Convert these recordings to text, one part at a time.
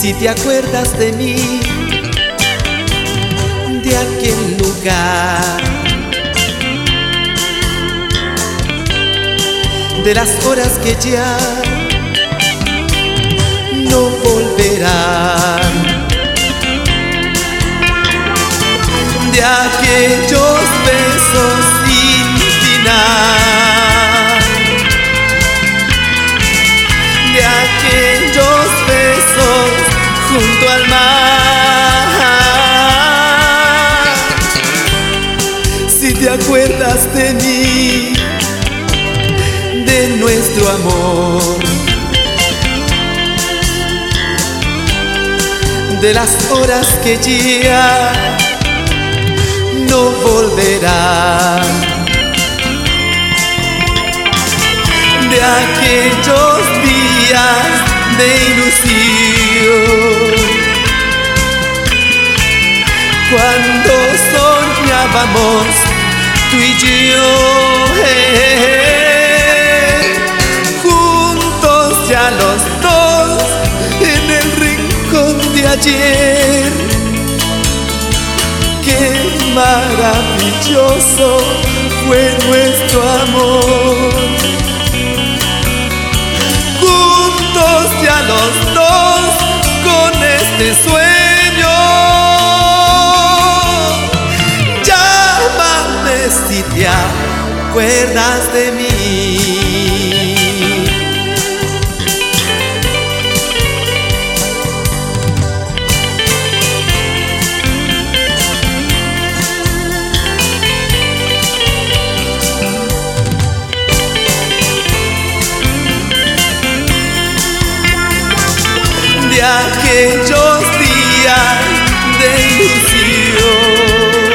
Si te acuerdas de mí, de aquel lugar, de las horas que ya no volverán, de aquellos besos sin final, de aquellos besos junto al mar. Si te acuerdas de mí, de nuestro amor, de las horas que ya no volverán, de aquellos días de ilusión, cuando soñábamos tú y yo, juntos ya los dos en el rincón de ayer. Qué maravilloso fue nuestro amor, juntos ya los dos con este sueño. Llámame si te acuerdas de mí. De aquellos días de ilusión,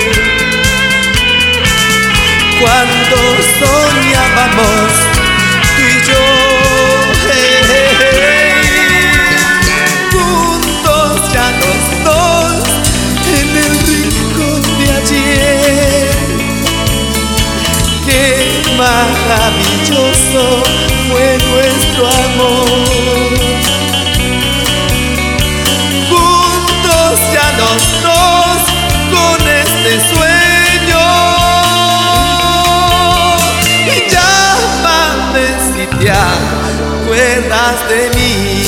cuando soñábamos tú y yo, juntos ya los dos en el rincón de ayer. Qué maravilloso fue nuestro amor, ya los dos con este sueño. Y llámame si te acuerdas de mí.